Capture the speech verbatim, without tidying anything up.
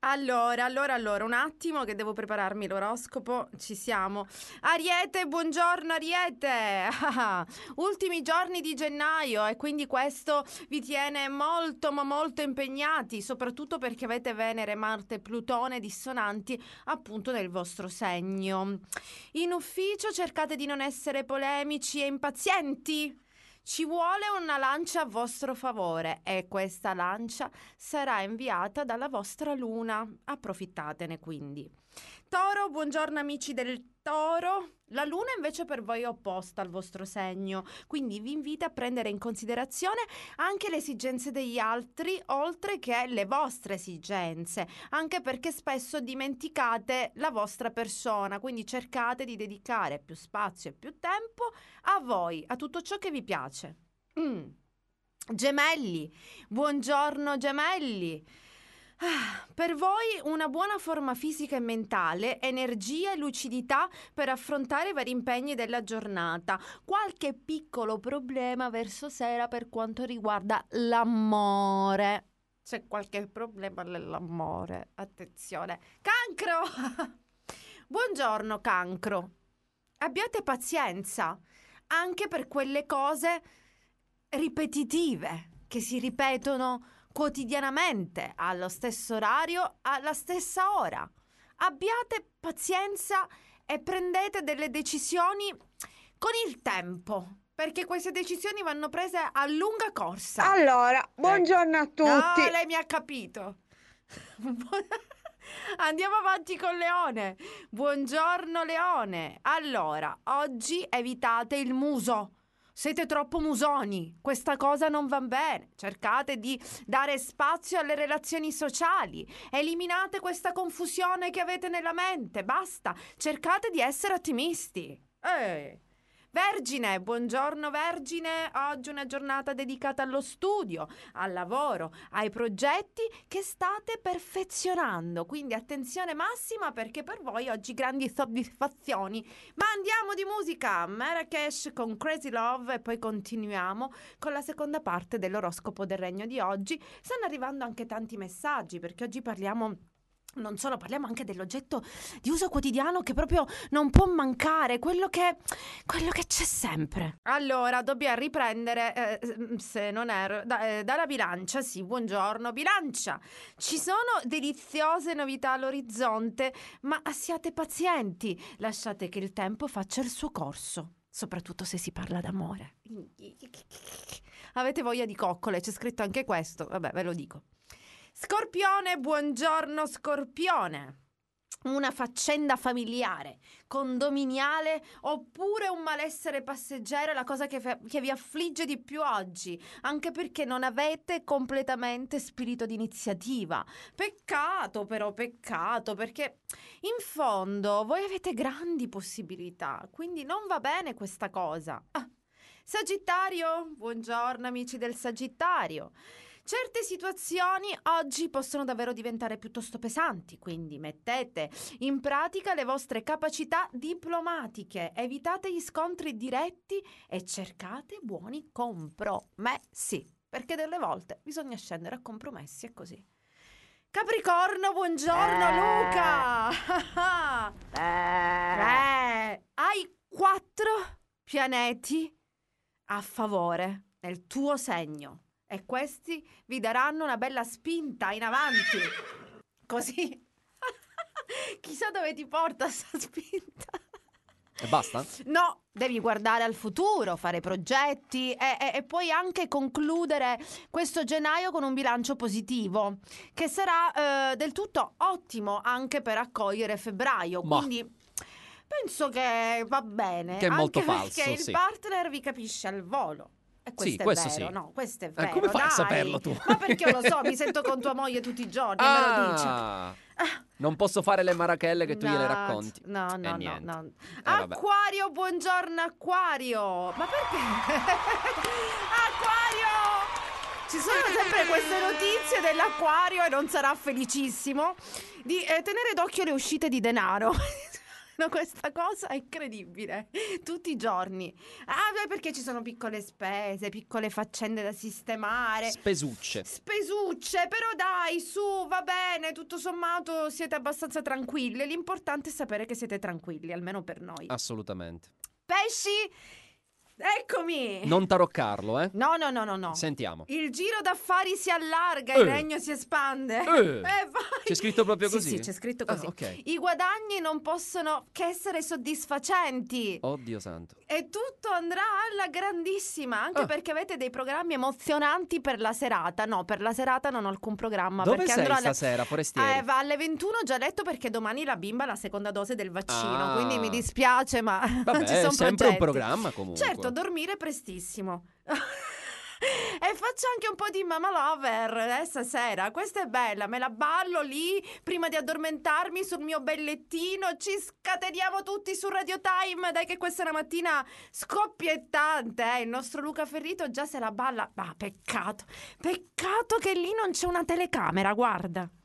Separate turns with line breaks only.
Allora, allora, allora, un attimo che devo prepararmi l'oroscopo. Ci siamo. Ariete, buongiorno Ariete. Ultimi giorni di gennaio e quindi questo vi tiene molto ma molto impegnati, soprattutto perché avete Venere, Marte e Plutone dissonanti appunto nel vostro segno. In ufficio cercate di non essere polemici e impazienti. Ci vuole una lancia a vostro favore e questa lancia sarà inviata dalla vostra luna. Approfittatene quindi. Toro, buongiorno amici del Toro. La luna invece per voi è opposta al vostro segno, quindi vi invita a prendere in considerazione anche le esigenze degli altri, oltre che le vostre esigenze, anche perché spesso dimenticate la vostra persona, quindi cercate di dedicare più spazio e più tempo a voi, a tutto ciò che vi piace. Mm. Gemelli, buongiorno gemelli. Ah, per voi una buona forma fisica e mentale, energia e lucidità per affrontare i vari impegni della giornata. Qualche piccolo problema verso sera per quanto riguarda l'amore. C'è qualche problema nell'amore, attenzione. Cancro! Buongiorno Cancro. Abbiate pazienza anche per quelle cose ripetitive che si ripetono quotidianamente allo stesso orario, alla stessa ora. Abbiate pazienza e prendete delle decisioni con il tempo, perché queste decisioni vanno prese a lunga corsa.
Allora, buongiorno a tutti.
No, lei mi ha capito. Andiamo avanti con Leone. Buongiorno Leone. Allora, oggi evitate il muso. Siete troppo musoni, questa cosa non va bene. Cercate di dare spazio alle relazioni sociali. Eliminate questa confusione che avete nella mente. Basta, cercate di essere ottimisti. Eh. Vergine, buongiorno Vergine, oggi una giornata dedicata allo studio, al lavoro, ai progetti che state perfezionando, quindi attenzione massima perché per voi oggi grandi soddisfazioni. Ma andiamo di musica, Marrakesh con Crazy Love e poi continuiamo con la seconda parte dell'oroscopo del regno di oggi. Stanno arrivando anche tanti messaggi perché oggi parliamo... Non solo, parliamo anche dell'oggetto di uso quotidiano che proprio non può mancare, quello che, quello che c'è sempre. Allora, dobbiamo riprendere, eh, se non erro, da, eh, dalla bilancia, sì, buongiorno bilancia. Ci sono deliziose novità all'orizzonte, ma siate pazienti, lasciate che il tempo faccia il suo corso, soprattutto se si parla d'amore. Avete voglia di coccole, c'è scritto anche questo, vabbè, ve lo dico. Scorpione, buongiorno Scorpione. Una faccenda familiare, condominiale oppure un malessere passeggero è la cosa che, fa- che vi affligge di più oggi, anche perché non avete completamente spirito di iniziativa. Peccato però, peccato, perché in fondo voi avete grandi possibilità, quindi non va bene questa cosa. Ah. Sagittario, buongiorno amici del Sagittario. Certe situazioni oggi possono davvero diventare piuttosto pesanti, quindi mettete in pratica le vostre capacità diplomatiche, evitate gli scontri diretti e cercate buoni compromessi, perché delle volte bisogna scendere a compromessi e così. Capricorno, buongiorno eh. Luca! eh. Eh. Hai quattro pianeti a favore nel tuo segno. E questi vi daranno una bella spinta in avanti. Così. Chissà dove ti porta sta spinta.
E basta?
No, devi guardare al futuro, fare progetti e, e, e poi anche concludere questo gennaio con un bilancio positivo, che sarà eh, del tutto ottimo anche per accogliere febbraio. Ma. Quindi penso che va bene.
Che è molto
anche
falso,
perché
sì.
Il partner vi capisce al volo. E questo
sì,
è
questo
vero,
sì.
no, questo è vero.
Eh, come fai
dai.
a saperlo tu?
Ma perché io lo so, mi sento con tua moglie tutti i giorni
ah,
e me lo dici. Ah.
Non posso fare le marachelle che tu
no,
gliele racconti.
No, no,
eh,
no, no.
Eh,
Acquario, buongiorno Acquario. Ma perché? Acquario! Ci sono sempre queste notizie dell'Acquario e non sarà felicissimo di eh, tenere d'occhio le uscite di denaro. No, questa cosa è incredibile. Tutti i giorni. Ah, beh, perché ci sono piccole spese, piccole faccende da sistemare.
Spesucce.
Spesucce, però dai, su, va bene, tutto sommato siete abbastanza tranquilli. L'importante è sapere che siete tranquilli, almeno per noi.
Assolutamente.
Pesci, eccomi.
Non taroccarlo, eh?
No, no, no, no, no.
Sentiamo.
Il giro d'affari si allarga,
Eh.
il regno si espande.
Eh.
vai.
C'è scritto proprio
Sì,
così?
sì, c'è scritto così.
Ah, ok.
I guadagni non possono che essere soddisfacenti.
Oddio santo.
E tutto andrà alla grandissima, anche
Ah.
perché avete dei programmi emozionanti per la serata. No, per la serata non ho alcun programma.
Dove
perché
sei
andrò alle...
stasera, Forestieri?
Eh, va alle ventuno, ho già detto, perché domani la bimba ha la seconda dose del vaccino.
Ah.
Quindi mi dispiace, ma
Vabbè,
ci sono
è sempre
progetti.
un programma comunque.
Certo, dormire prestissimo. E faccio anche un po' di Mama Lover eh, stasera. Questa è bella, me la ballo lì prima di addormentarmi sul mio bel lettino. Ci scateniamo tutti su Radio Time. Dai che questa è una mattina scoppiettante, eh. Il nostro Luca Ferrito già se la balla. Ma peccato, peccato che lì non c'è una telecamera, guarda.